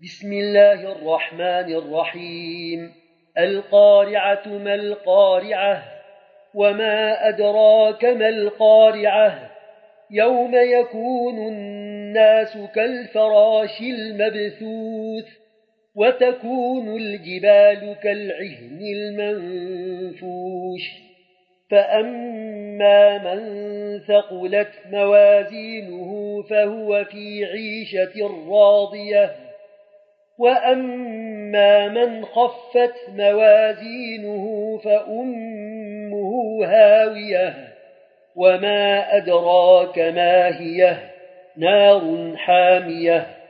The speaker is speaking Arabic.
بسم الله الرحمن الرحيم. القارعة ما القارعة وما أدراك ما القارعة يوم يكون الناس كالفراش المبثوث وتكون الجبال كالعهن المنفوش فأما من ثقلت موازينه فهو في عيشة راضية وأما من خفت موازينه فأمه هاوية وما أدراك ما هي نار حامية